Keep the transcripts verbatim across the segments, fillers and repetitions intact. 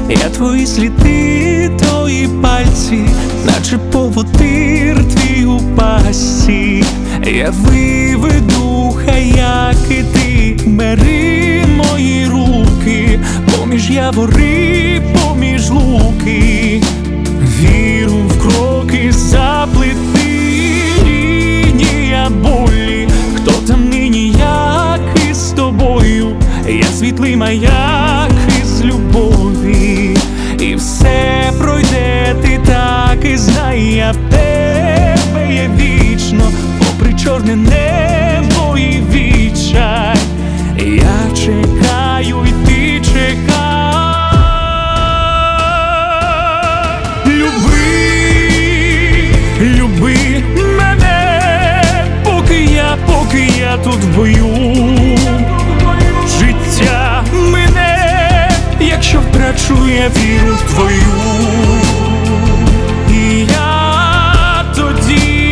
Я твої сліди, твої пальці, наче поводир твій у пасі. Я виведу хаяки, ти бери мої руки, поміж явори, поміж луки. Віру в кроки заплети, лінія болі. Хто там нині, як із тобою? Я світлий маяк із любові. І все пройде, ти так і знай, я в тебе є вічно, попри чорне небо і відчай. Я чекаю, і ти чекай. Люби, люби мене, поки я, поки я тут в бою. Життя мине, якщо втрачу я віру в твою. І я тоді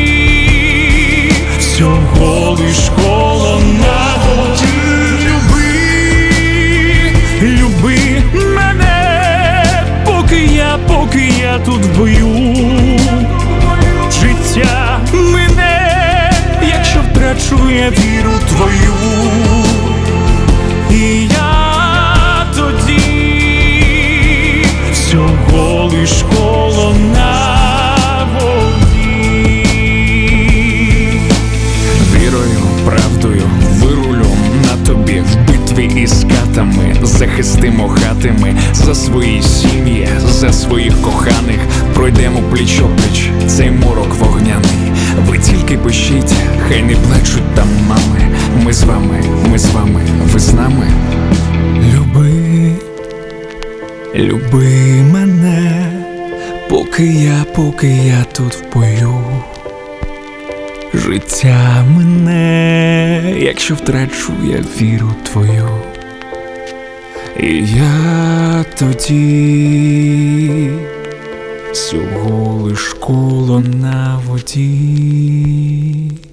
всього лиш коло нагоді. Люби, люби мене, поки я, поки я тут в бою. Життя мине, якщо втрачу я віру в твою. І я тоді всього лиш коло на воді. Вірою, правдою вирулю на тобі в битві із катами. Захистимо хатами за свої сім'ї, за своїх коханих. Пройдемо пліч-опліч цей морок вогняний. Ви тільки пишіть, хай не плачуть там мами. Ми з вами, ми з вами, ви з нами. Люби, люби мене, поки я, поки я тут в бою. Життя мине, якщо втрачу я віру твою. І я тоді всього лиш коло на воді.